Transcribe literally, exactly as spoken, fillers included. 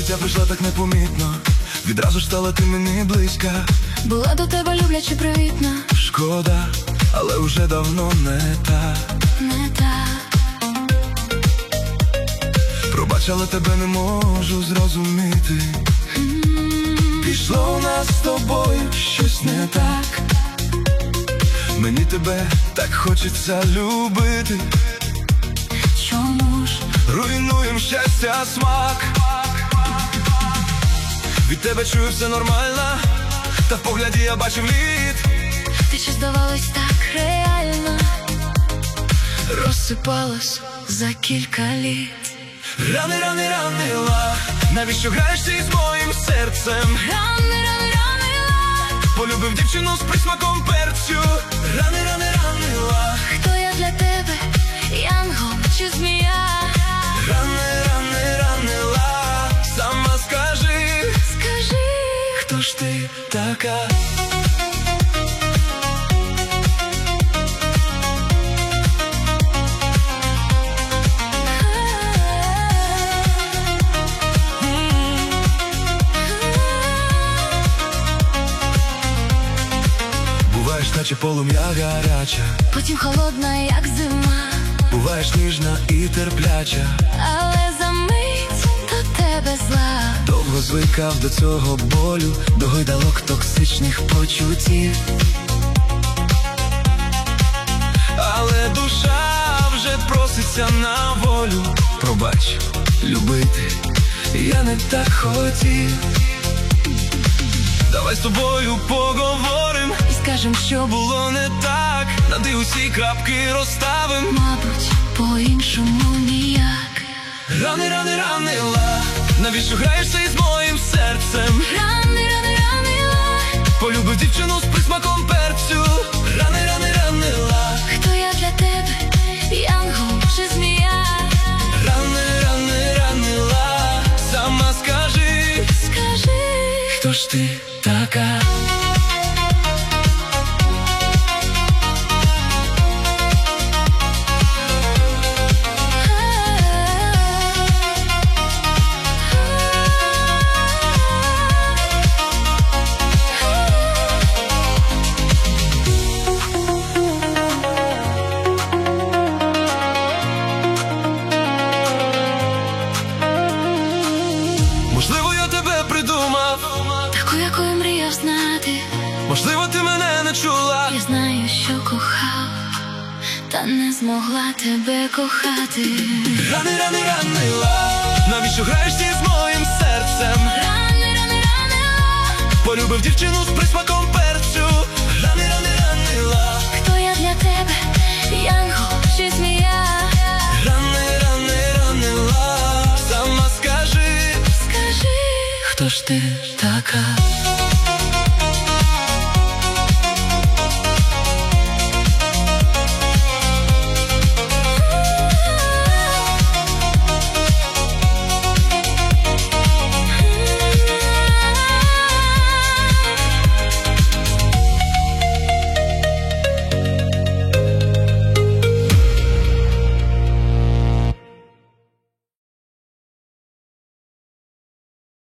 життя прийшла так непомітно, відразу ж стала ти мені близька. Була до тебе любляче привітна. Шкода, але вже давно не та. Не та. Пробач, але тебе не можу зрозуміти. mm-hmm. Пішло у нас з тобою щось не так. Мені тебе так хочеться любити. Чому ж руйнуєм щастя смак? Від тебе чую все нормально, та в погляді я бачив лід. Ти ще здавалось так реально, розсипалась за кілька літ. Рани, рани, ранила, навіщо граєшся із моїм серцем? Рани, рани, ранила, полюбив дівчину з присмаком перцю. Рани, рани, ранила. Хто я для тебе, янгол чи змія? Рани, рани, ранила, сама скажи, скажи, хто ж ти така? Буваєш, наче полум'я гаряча, потім холодна, як зима. Буваєш ніжна і терпляча, але за мить до тебе зла. Довго звикав до цього болю, до гойдалок токсичних почуттів. Але душа вже проситься на волю. Пробач, любити я не так хотів. Давай з тобою поговорим і скажем, що було не так. Нади усі крапки розставим, мабуть, по-іншому ніяк. Рани, рани, ранила, навіщо граєшся із моїм серцем? Рани, рани, ранила, полюбив дівчину з присмаком перцю. Рани, рани, ранила. Хто я для тебе, янгол чи змія? Рани, рани, ранила, сама скажи, скажи, хто ж ти така? Можливо, я тебе придумав, таку, якою мріяв знати. Можливо, ти мене не чула. Я знаю, що кохав, та не змогла тебе кохати. Рани, рани, ранила, навіщо граєшся із моїм серцем? Рани, рани, ранила, полюбив дівчину з присмаком перцю. Рани, рани, ранила. Хто я для тебе, янгол чи змія? Рани, рани, ранила, сама скажи, скажи, хто ж ти така?